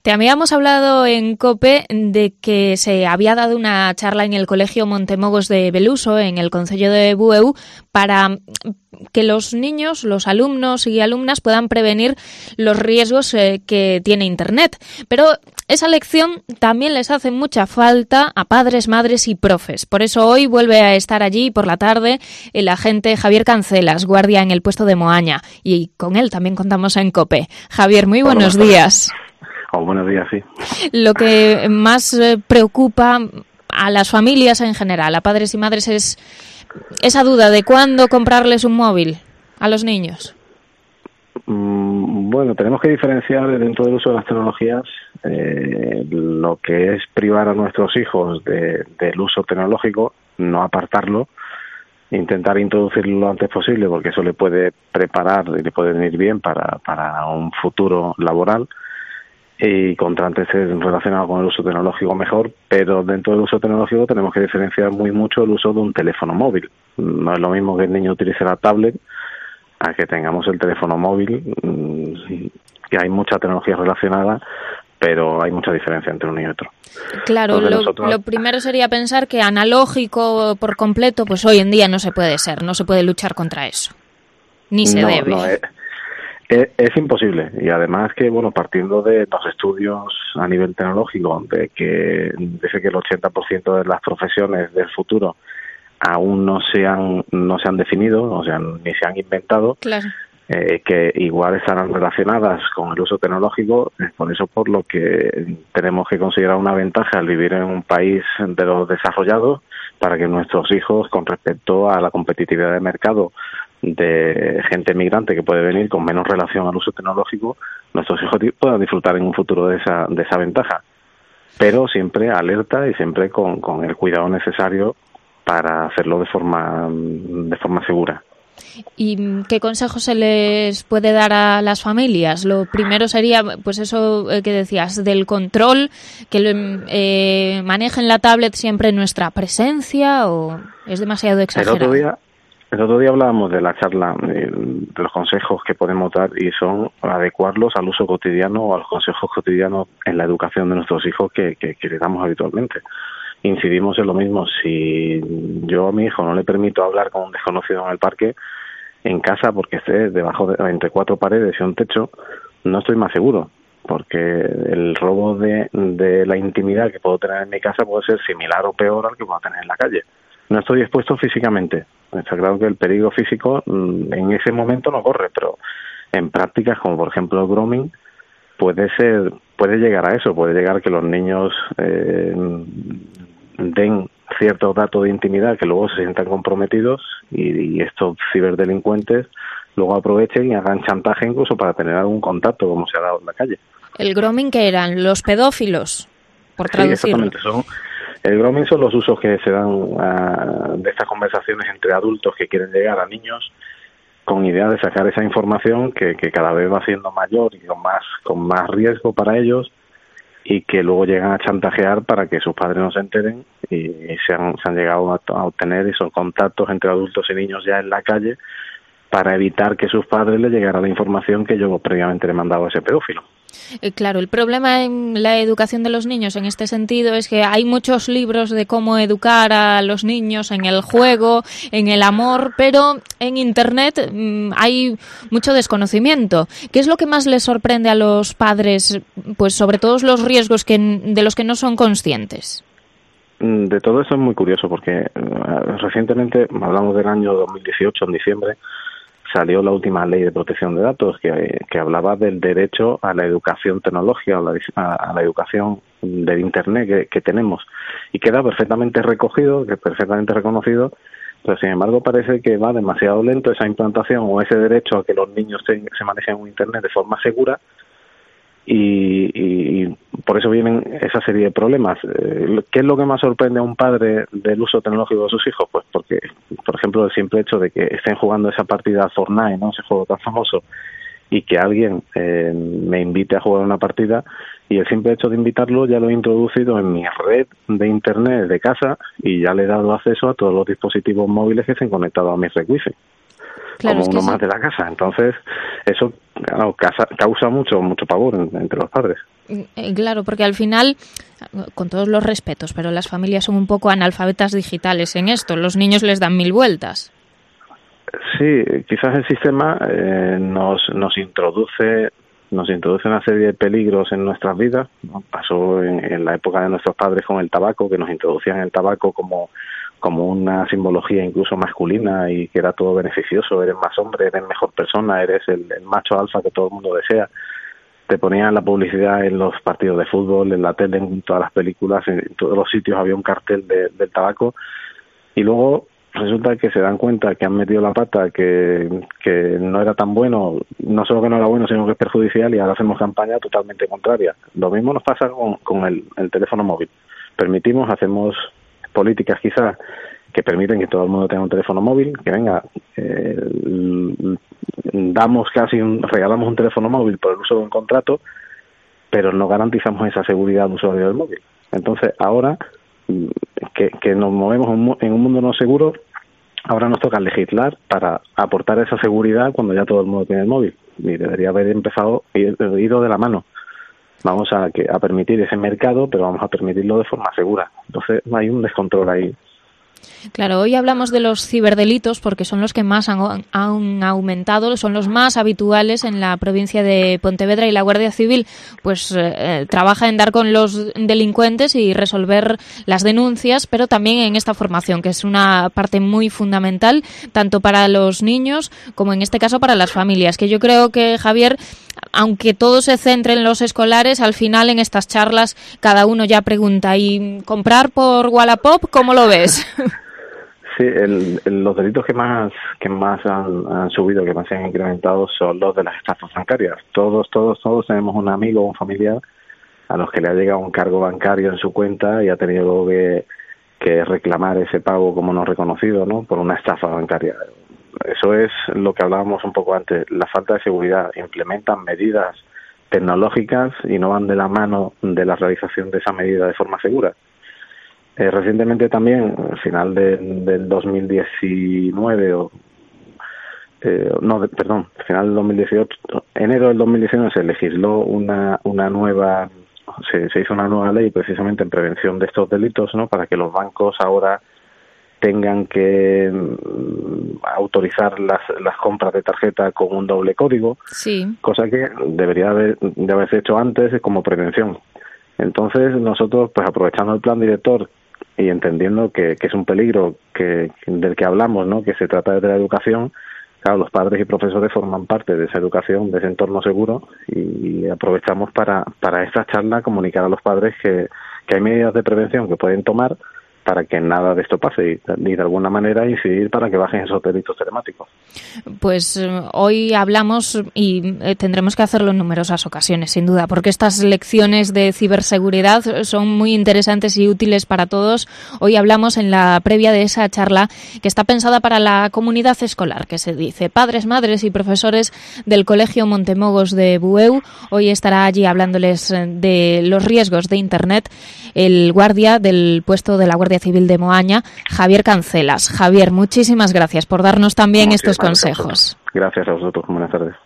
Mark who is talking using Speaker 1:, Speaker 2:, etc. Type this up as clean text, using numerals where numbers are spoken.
Speaker 1: Te habíamos hablado en COPE de que se había dado una charla en el Colegio Montemogos de Beluso, en el concello de Bueu, para que los niños, los alumnos y alumnas puedan prevenir los riesgos que tiene Internet. Pero esa lección también les hace mucha falta a padres, madres y profes. Por eso hoy vuelve a estar allí por la tarde el agente Javier Cancelas, guardia en el puesto de Moaña. Y con él también contamos en COPE. Javier, muy buenos días.
Speaker 2: Buenos días, sí.
Speaker 1: Lo que más preocupa a las familias en general, a padres y madres, es esa duda de cuándo comprarles un móvil a los niños.
Speaker 2: Bueno, tenemos que diferenciar dentro del uso de las tecnologías lo que es privar a nuestros hijos del uso tecnológico, no apartarlo, intentar introducirlo lo antes posible, porque eso le puede preparar y le puede venir bien para un futuro laboral, y contra antes relacionado con el uso tecnológico mejor, pero dentro del uso tecnológico tenemos que diferenciar muy mucho el uso de un teléfono móvil. No es lo mismo que el niño utilice la tablet a que tengamos el teléfono móvil, que hay mucha tecnología relacionada, pero hay mucha diferencia entre uno y otro.
Speaker 1: Claro, lo primero sería pensar que analógico por completo, pues hoy en día no se puede ser, no se puede luchar contra eso, ni se debe.
Speaker 2: No, es imposible, y además que, bueno, partiendo de los estudios a nivel tecnológico, de que dice que el 80% de las profesiones del futuro aún no se han definido, o sea, ni se han inventado,
Speaker 1: claro,
Speaker 2: que igual estarán relacionadas con el uso tecnológico. Es por eso por lo que tenemos que considerar una ventaja al vivir en un país de los desarrollados, para que nuestros hijos, con respecto a la competitividad de mercado de gente migrante que puede venir con menos relación al uso tecnológico, nuestros hijos puedan disfrutar en un futuro de esa ventaja, pero siempre alerta y siempre con el cuidado necesario para hacerlo de forma segura.
Speaker 1: ¿Y qué consejos se les puede dar a las familias? Lo primero sería, pues eso que decías, del control, que manejen la tablet siempre en nuestra presencia, ¿o es demasiado exagerado?
Speaker 2: El otro día hablábamos de la charla, de los consejos que podemos dar, y son adecuarlos al uso cotidiano o a los consejos cotidianos en la educación de nuestros hijos que le damos habitualmente. Incidimos en lo mismo. Si yo a mi hijo no le permito hablar con un desconocido en el parque, en casa, porque esté entre cuatro paredes y un techo, no estoy más seguro, porque el robo de la intimidad que puedo tener en mi casa puede ser similar o peor al que puedo tener en la calle. No estoy expuesto físicamente. Está claro que el peligro físico en ese momento no corre, pero en prácticas como por ejemplo el grooming puede llegar a eso, puede llegar a que los niños den ciertos datos de intimidad que luego se sientan comprometidos, y estos ciberdelincuentes luego aprovechen y hagan chantaje incluso para tener algún contacto, como se ha dado en la calle.
Speaker 1: ¿El grooming qué eran? ¿Los pedófilos? Por traducirlo.
Speaker 2: Sí, exactamente. El grooming son los usos que se dan de estas conversaciones entre adultos que quieren llegar a niños con idea de sacar esa información que cada vez va siendo mayor y con más riesgo para ellos, y que luego llegan a chantajear para que sus padres no se enteren, y se han llegado a obtener esos contactos entre adultos y niños ya en la calle para evitar que sus padres le llegara la información que yo previamente le mandaba a ese pedófilo.
Speaker 1: Claro, el problema en la educación de los niños en este sentido es que hay muchos libros de cómo educar a los niños en el juego, en el amor, pero en Internet hay mucho desconocimiento. ¿Qué es lo que más les sorprende a los padres, pues sobre todos los riesgos de los que no son conscientes?
Speaker 2: De todo eso es muy curioso, porque recientemente, hablamos del año 2018, en diciembre, salió la última ley de protección de datos que hablaba del derecho a la educación tecnológica, a la educación del Internet que tenemos, y queda perfectamente recogido, perfectamente reconocido, pero sin embargo parece que va demasiado lento esa implantación o ese derecho a que los niños se manejen un Internet de forma segura, y por eso vienen esa serie de problemas. ¿Qué es lo que más sorprende a un padre del uso tecnológico de sus hijos? Pues porque, por ejemplo, el simple hecho de que estén jugando esa partida Fortnite, ¿no?, ese juego tan famoso, y que alguien me invite a jugar una partida, y el simple hecho de invitarlo ya lo he introducido en mi red de Internet de casa, y ya le he dado acceso a todos los dispositivos móviles que estén conectados a mi red Wi-Fi. Claro, como uno más de la casa. Entonces, eso causa mucho pavor entre los padres.
Speaker 1: Claro, porque al final, con todos los respetos, pero las familias son un poco analfabetas digitales en esto. Los niños les dan 1000 vueltas.
Speaker 2: Sí, quizás el sistema nos introduce una serie de peligros en nuestras vidas, ¿no? Pasó en la época de nuestros padres con el tabaco, que nos introducían el tabaco como una simbología incluso masculina y que era todo beneficioso. Eres más hombre, eres mejor persona, eres el macho alfa que todo el mundo desea. Te ponían la publicidad en los partidos de fútbol, en la tele, en todas las películas, en todos los sitios había un cartel del tabaco, y luego resulta que se dan cuenta que han metido la pata, que no era tan bueno, no solo que no era bueno, sino que es perjudicial, y ahora hacemos campaña totalmente contraria. Lo mismo nos pasa con el teléfono móvil. Hacemos políticas quizás que permiten que todo el mundo tenga un teléfono móvil, que venga, regalamos un teléfono móvil por el uso de un contrato, pero no garantizamos esa seguridad al usuario del móvil. Entonces, ahora que nos movemos en un mundo no seguro, ahora nos toca legislar para aportar esa seguridad cuando ya todo el mundo tiene el móvil. Y debería haber ido de la mano. Vamos a permitir ese mercado, pero vamos a permitirlo de forma segura. Entonces, hay un descontrol ahí.
Speaker 1: Claro, hoy hablamos de los ciberdelitos porque son los que más han aumentado, son los más habituales en la provincia de Pontevedra, y la Guardia Civil pues trabaja en dar con los delincuentes y resolver las denuncias, pero también en esta formación, que es una parte muy fundamental tanto para los niños como en este caso para las familias, que yo creo que, Javier, aunque todo se centre en los escolares, al final en estas charlas cada uno ya pregunta, ¿y comprar por Wallapop cómo lo ves?
Speaker 2: Sí, los delitos que más han subido, que más se han incrementado, son los de las estafas bancarias. Todos tenemos un amigo o un familiar a los que le ha llegado un cargo bancario en su cuenta y ha tenido que reclamar ese pago como no reconocido, ¿no?, por una estafa bancaria. Eso es lo que hablábamos un poco antes, la falta de seguridad. Implementan medidas tecnológicas y no van de la mano de la realización de esa medida de forma segura. Recientemente también, al final del 2019, final del 2018, enero del 2019 se legisló se hizo una nueva ley precisamente en prevención de estos delitos, ¿no?, para que los bancos ahora tengan que autorizar las compras de tarjeta con un doble código,
Speaker 1: sí,
Speaker 2: cosa que debería de haberse hecho antes como prevención. Entonces nosotros, pues aprovechando el plan director y entendiendo que es un peligro del que hablamos, ¿no?, que se trata de la educación, claro, los padres y profesores forman parte de esa educación, de ese entorno seguro, y aprovechamos para esta charla comunicar a los padres que hay medidas de prevención que pueden tomar para que nada de esto pase y de alguna manera incidir para que bajen esos delitos telemáticos.
Speaker 1: Pues hoy hablamos y tendremos que hacerlo en numerosas ocasiones, sin duda, porque estas lecciones de ciberseguridad son muy interesantes y útiles para todos. Hoy hablamos en la previa de esa charla que está pensada para la comunidad escolar, que se dice padres, madres y profesores del Colegio Montemogos de Bueu. Hoy estará allí hablándoles de los riesgos de Internet el guardia del puesto de la Guardia Civil de Moaña, Javier Cancelas. Javier, muchísimas gracias por darnos también estos consejos.
Speaker 2: Gracias a vosotros. Buenas tardes.